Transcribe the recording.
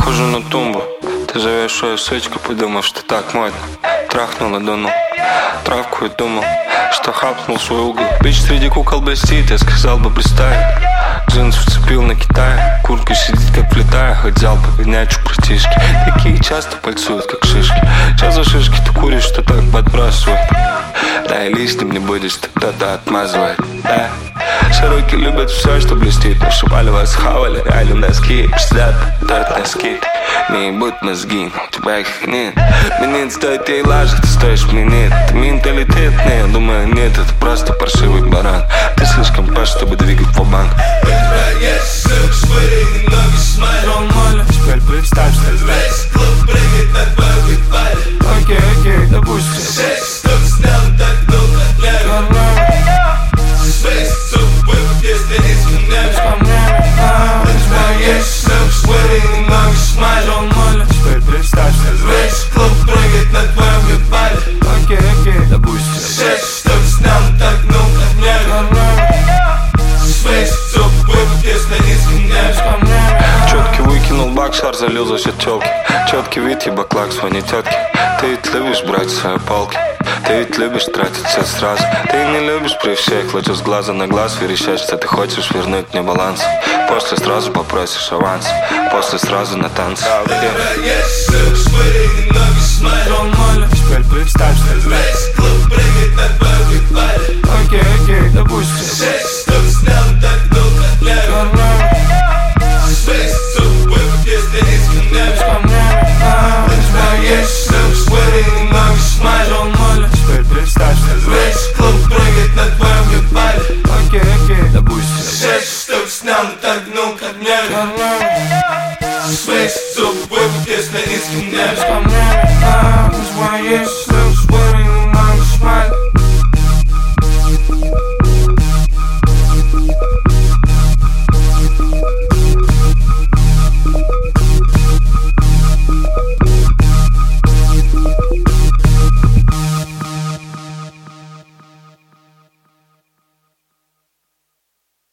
похожа на тумбу. Ты зовешь свою сучку, подумав, что так модно. Трахнула, дунул травку и думал, что хапнул свой угол. Бич среди кукол блестит, я сказал бы представить. Джинс вцепил на Китае, куртка сидит как влетая, хоть взял погонять братишки. Такие часто пальцуют, как шишки. Че за шишки ты куришь, что так подбрасывает? Да и лишним не будешь, ты кто-то отмазывает, да? Широки любят все, что блестит. Ушибали вас, хавали, реально носки. Пиздят, дают носки. Не ебут мозги, у тебя их нет. Мне не стоит ей лажек, ты стоишь мне нет. Ты менталитет, не, я думаю нет. Это просто паршивый баран. Ты слишком паш, чтобы двигать в банк. Есть ссылка, швыряй немного смайлом. Теперь представь, что весь клуб прыгает на твою гитаре. Окей, допустим 6 штук снял, так долго отняли. 6 штук выпад, если не с камнями. Есть ссылка, швыряй немного смайлом. Теперь представь, что весь клуб прыгает на твою гитаре. Окей, допустим 6 штук снял, так долго отняли. 6 штук выпад, если не с камнями. Четкий выкинул бак, шар залил за счет телки. Четкий вид, ебаклак своей тетки. Ты ведь любишь брать свои палки. Ты ведь любишь тратить все сразу. Ты не любишь при всех, лучше с глаза на глаз верещать, что ты хочешь вернуть мне баланс. После сразу попросишь аванс, после сразу на танцы. Есть ссылка, швыряй немного смайлом. Теперь представь, что весь клуб прыгает на твою гитаре. Окей, допустим 6 штук снял, так долго отняли. 6 штук выпад, если не с камнями. Есть ссылка, швыряй немного смайлом. Теперь представь, что весь клуб прыгает на твою гитаре. Окей, допустим 6 штук снял, так долго отняли. 6 штук выпад, если не с камнями. Есть